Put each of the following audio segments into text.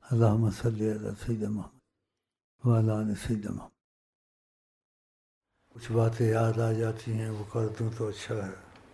اللہم صلی علی سیدنا محمد وعلی آل سیدنا محمد۔ کچھ باتیں یاد آ جاتی ہیں، وہ کر دوں تو اچھا ہے۔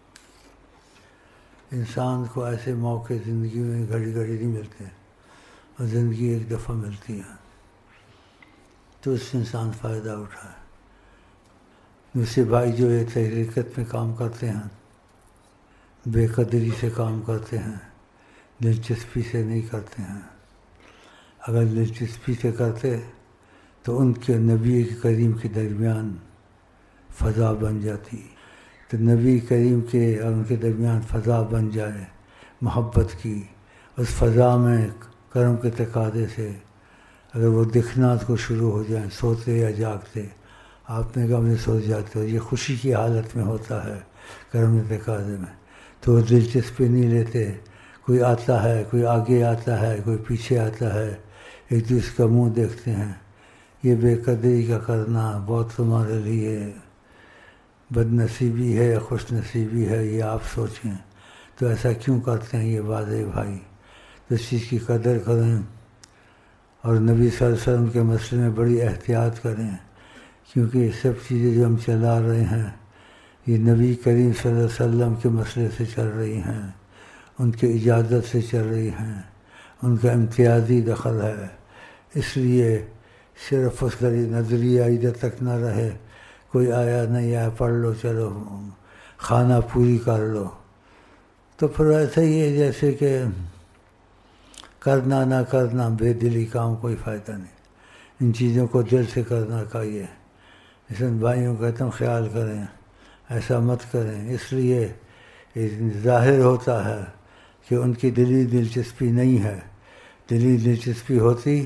انسان کو ایسے موقع زندگی میں گھڑی گھڑی نہیں ملتے، اور زندگی ایک دفعہ ملتی ہے تو اس سے انسان فائدہ اٹھائے۔ دوسرے بھائی جو یہ تحریکت میں کام کرتے ہیں، بے قدری سے کام کرتے ہیں، دلچسپی سے نہیں کرتے ہیں۔ اگر دلچسپی سے کرتے تو ان کے نبی کریم کے درمیان فضا بن جاتی، تو نبی کریم کے اور ان کے درمیان فضا بن جائے محبت کی، اس فضا میں کرم کے تقاضے سے اگر وہ دکھنا کو شروع ہو جائیں سوتے یا جاگتے، آپ نے کہا سو جاتے ہو، یہ خوشی کی حالت میں ہوتا ہے کرم کے تقاضے میں، تو وہ دلچسپی نہیں لیتے۔ کوئی آتا ہے، کوئی آگے آتا ہے، کوئی پیچھے آتا ہے، ایک دوسرے کا منہ دیکھتے ہیں۔ یہ بے قدری کا کرنا بہت تمہارے لیے بد نصیبی ہے یا خوش نصیبی ہے، یہ آپ سوچیں۔ تو ایسا کیوں کرتے ہیں یہ واضح بھائی؟ تو اس چیز کی قدر کریں، اور نبی صلی اللہ علیہ وسلم کے مسئلے میں بڑی احتیاط کریں، کیونکہ یہ سب چیزیں جو ہم چلا رہے ہیں یہ نبی کریم صلی اللہ علیہ وسلم کے مسئلے سے چل رہی ہیں، ان کی اجازت سے چل رہی ہیں، ان کا امتیازی دخل ہے۔ اس لیے صرف اس کا نظریہ ادھر تک نہ رہے، کوئی آیا نہیں آیا پڑھ لو چلو خانہ پوری کر لو، تو پھر ایسا ہی ہے جیسے کہ کرنا نہ کرنا بے دلی کام، کوئی فائدہ نہیں۔ ان چیزوں کو دل سے کرنا چاہیے۔ اس ان بھائیوں کا تم خیال کریں، ایسا مت کریں۔ اس لیے ظاہر ہوتا ہے کہ ان کی دلی دلچسپی نہیں ہے۔ دلی دلچسپی ہوتی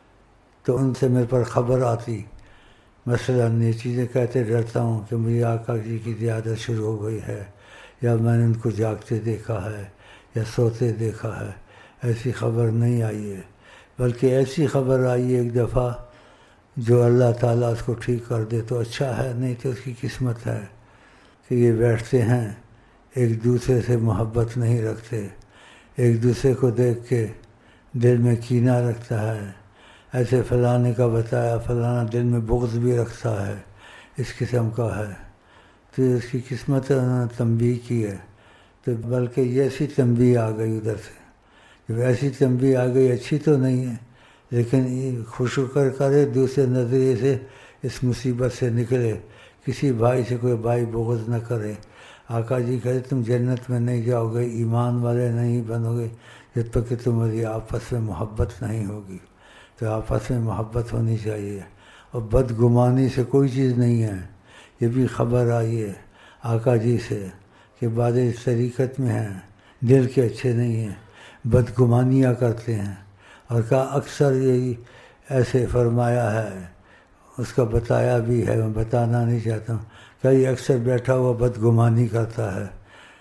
تو ان سے میرے پر خبر آتی، مثلاً یہ چیزیں کہتے ڈرتا ہوں کہ مجھے آقا جی کی زیادت شروع ہو گئی ہے، یا میں نے ان کو جاگتے دیکھا ہے یا سوتے دیکھا ہے۔ ایسی خبر نہیں آئی ہے، بلکہ ایسی خبر آئی ہے ایک دفعہ جو اللہ تعالیٰ اس کو ٹھیک کر دے تو اچھا ہے، نہیں تو اس کی قسمت ہے کہ یہ بیٹھتے ہیں ایک دوسرے سے محبت نہیں رکھتے، ایک دوسرے کو دیکھ کے دل میں کینہ رکھتا ہے، ایسے فلانے کا بتایا فلانا دل میں بغض بھی رکھتا ہے، اس قسم کا ہے، تو اس کی قسمت تنبیہ کی ہے۔ تو بلکہ یہ ایسی تنبیہ آ گئی ادھر سے، جب ایسی تنبیہ آ گئی اچھی تو نہیں ہے، لیکن خوش کرے دوسرے نظریے سے اس مصیبت سے نکلے، کسی بھائی سے کوئی بھائی بغض نہ کرے۔ آقا جی کہتے تم جنت میں نہیں جاؤ گے، ایمان والے نہیں بنو گے جب تک کہ تمہاری آپس میں محبت نہیں ہوگی۔ تو آپس میں محبت ہونی چاہیے، اور بدگمانی سے کوئی چیز نہیں ہے۔ یہ بھی خبر آئی ہے آقا جی سے کہ بعض اس طریقت میں ہیں، دل کے اچھے نہیں ہیں، بدگمانیاں کرتے ہیں، اور کہا اکثر یہی ایسے فرمایا ہے، اس کا بتایا بھی ہے، میں بتانا نہیں چاہتا ہوں، کہ یہ اکثر بیٹھا ہوا بدگمانی کرتا ہے،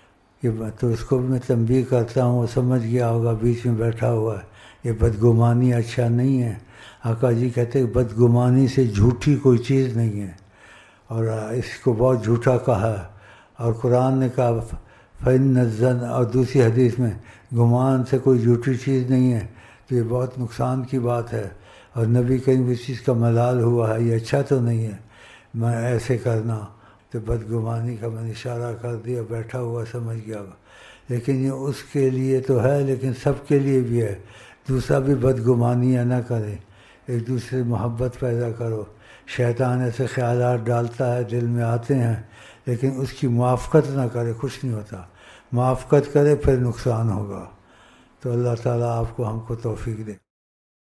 تو اس کو بھی میں تنبیہ کرتا ہوں، وہ سمجھ گیا ہوگا بیچ میں بیٹھا ہوا ہے، یہ بدگمانی اچھا نہیں ہے۔ آقا جی کہتے ہیں بدگمانی سے جھوٹی کوئی چیز نہیں ہے، اور اس کو بہت جھوٹا کہا ہے، اور قرآن نے کہا فَإِنَّ الظَّنَّ، اور دوسری حدیث میں گمان سے کوئی جھوٹی چیز نہیں ہے، تو یہ بہت نقصان کی بات ہے، اور نبی کریم اس چیز کا ملال ہوا ہے، یہ اچھا تو نہیں ہے میں ایسے کرنا۔ تو بدگمانی کا میں نے اشارہ کر دیا، بیٹھا ہوا سمجھ گیا ہوگا، لیکن یہ اس کے لیے تو ہے، لیکن سب کے لیے بھی ہے۔ دوسرا بھی بدگمانیاں نہ کرے، ایک دوسرے سے محبت پیدا کرو۔ شیطان ایسے خیالات ڈالتا ہے، دل میں آتے ہیں، لیکن اس کی موافقت نہ کرے، کچھ نہیں ہوتا۔ موافقت کرے پھر نقصان ہوگا۔ تو اللہ تعالیٰ آپ کو ہم کو توفیق دے۔